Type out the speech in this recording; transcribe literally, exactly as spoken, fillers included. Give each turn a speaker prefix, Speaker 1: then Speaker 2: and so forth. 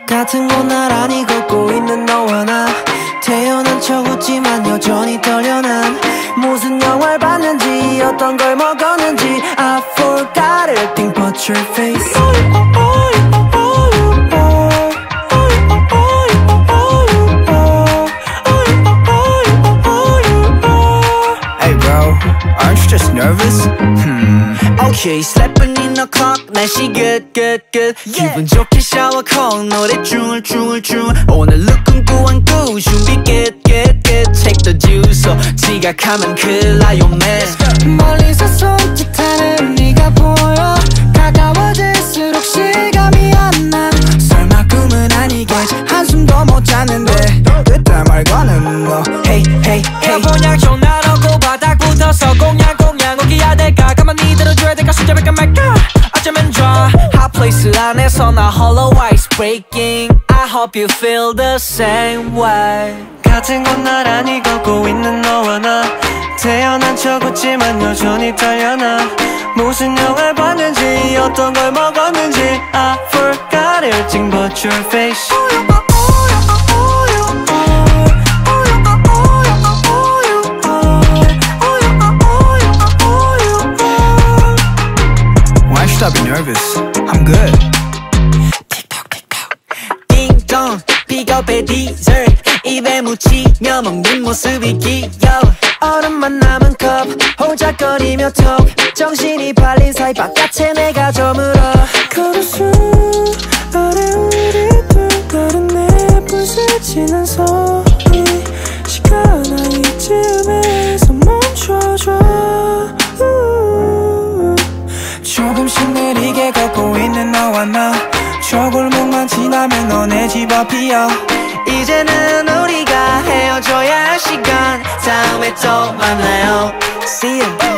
Speaker 1: 같은 곳 나란히 걷고 있는 너와 나 태어난 척 웃지만 여전히 떨려 난 무슨 영화를 봤는지 어떤 걸 먹었는지 I forgot everything but your face
Speaker 2: Hey bro, aren't you just nervous? Hmm.
Speaker 1: Okay, slapping in the clock 날씨 good good good yeah. 기분 좋게 샤워 콩 노래 줄 오늘 룩은 꾸안꾸 준비 good good good Take the juice 지각하면 큰일 나요 man 멀리서 손짓하는 네가 보여 가까워질수록 실감이 안 나 설마 꿈은 아니겠지 한숨도 못 자는데
Speaker 2: 그때 말고는 뭐
Speaker 1: Hey hey hey
Speaker 3: 그냥 전화로고 바닥 붙어서 공양 공양 오기야 될까 가만히 들어줘야 될까 진짜 될까 말까 어쩌면 좋아
Speaker 1: Hot place 안에서 나 홀로 ice breaking I hope you feel the same way 같은 곳 나란히 걷고 있는 너와 나 태어난 척 웃지만 여전히 떨려나 무슨 영화를 봤는지 어떤 걸 먹었는지 I forgot everything but your face
Speaker 2: Why should I be nervous? I'm good.
Speaker 1: 띵동 픽업의 디저트 입에 묻히며 먹는 모습이 귀여워 얼음만 남은 컵 호작거리며 톡 정신이 팔린 사이 바깥에 내가 저물어 걸을 수 아래 우리 둘 다른 예쁜 스치는 소리 시간아 이쯤에서 멈춰줘 조금씩 느리게 걷고 있는 너와 나 저 골목만 지나면 너네 집 앞이야 이제는 우리가 헤어져야 할 시간 다음에 또 만나요 See you